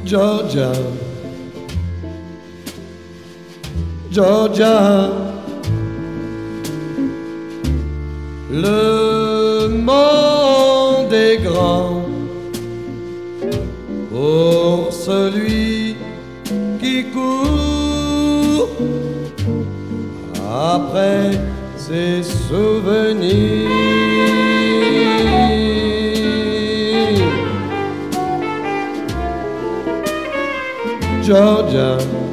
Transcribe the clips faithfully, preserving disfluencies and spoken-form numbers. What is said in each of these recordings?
Georgia, Georgia, le monde est grand pour celui qui court après ses souvenirs. Georgia,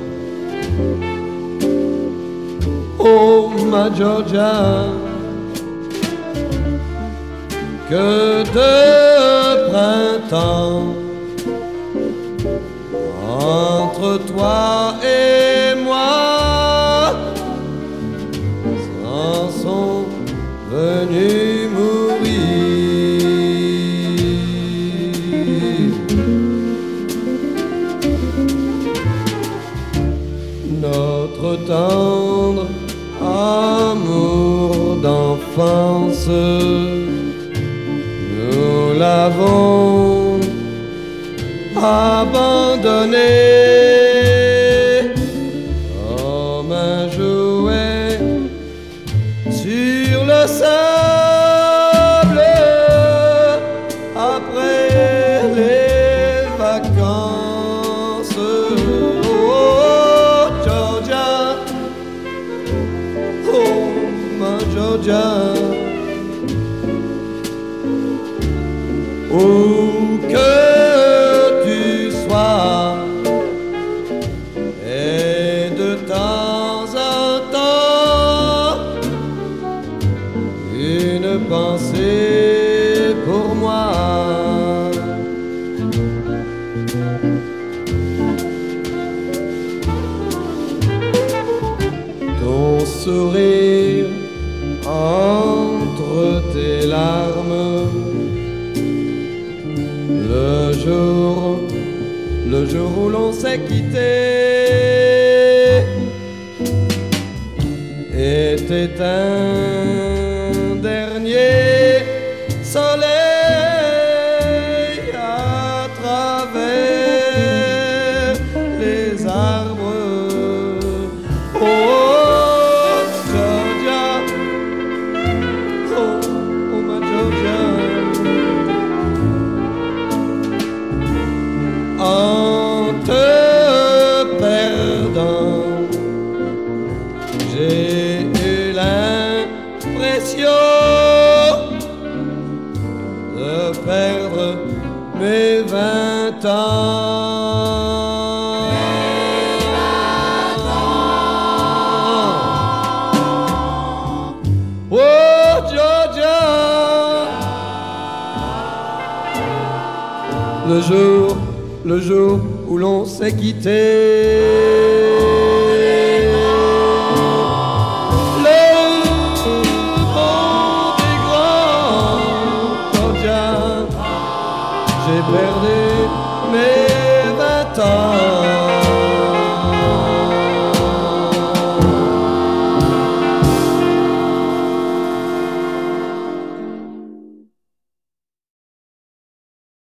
oh ma Georgia, que de printemps entre toi et moi s'en sont venus mourir. Notre tendre amour d'enfance, nous l'avons abandonné comme un jouet sur le sable après les vacances. Oh Georgia, oh ma Georgia, où que tu sois, et de temps en temps, une pensée pour moi. Ton sourire entre tes larmes, le jour, le jour où l'on s'est quitté, était un dernier soleil à travers les arbres. Oh Georgia, oh, oh ma Georgia, en te perdant, j'ai eu l'impression de perdre mes vingt ans. Mes vingt ans. Oh Georgia, le jour, le jour où l'on s'est quitté. J'ai perdu mes vingt ans.